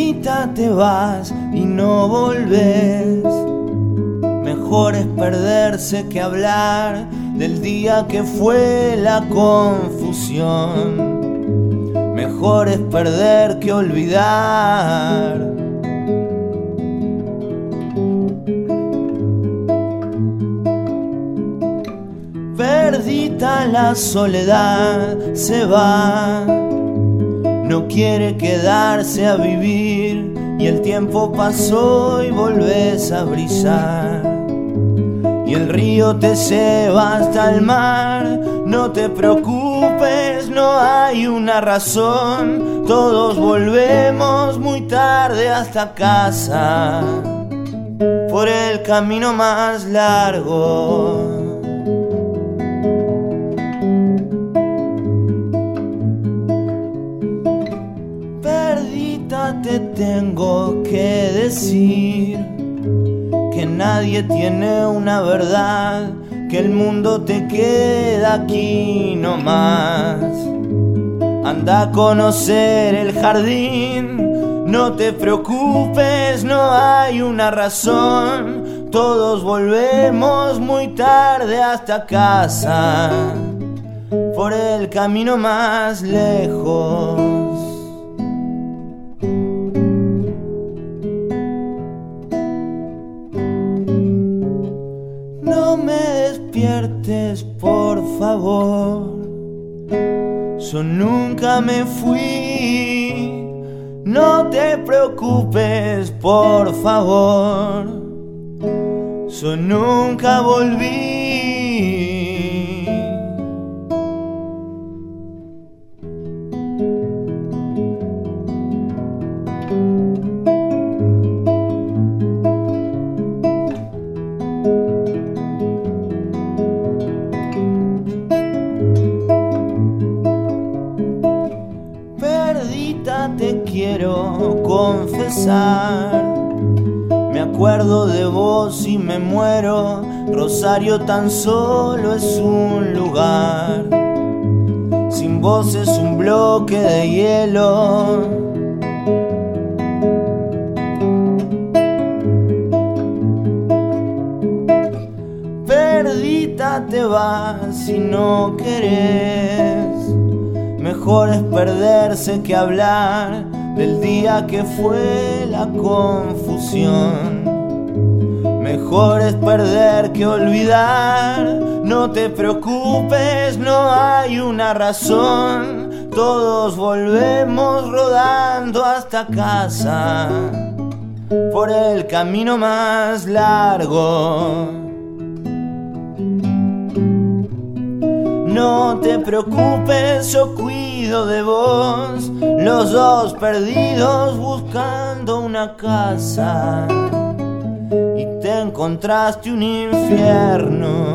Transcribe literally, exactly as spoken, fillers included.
Perdita te vas y no volvés. Mejor es perderse que hablar del día que fue la confusión. Mejor es perder que olvidar. Perdita la soledad se va, no quiere quedarse a vivir, y el tiempo pasó y volvés a brillar. Y el río te lleva hasta el mar, no te preocupes, no hay una razón. Todos volvemos muy tarde hasta casa, por el camino más largo. Perdita, te tengo que decir que nadie tiene una verdad, que el mundo te queda aquí nomás. Anda a conocer el jardín, no te preocupes, no hay una razón. Todos volvemos muy tarde hasta casa, por el camino más lejos. No me despiertes, por favor. Yo nunca me fui. No te preocupes, por favor. Yo nunca volví. Perdita, te quiero confesar, me acuerdo de vos y me muero. Rosario tan solo es un lugar, sin vos es un bloque de hielo. Perdita, te vas y no querés. Mejor es perderse que hablar del día que fue la confusión. Mejor es perder que olvidar. No te preocupes, no hay una razón. Todos volvemos rodando hasta casa, por el camino más largo. No te preocupes, yo cuido de vos. Los dos perdidos buscando una casa, y te encontraste un infierno.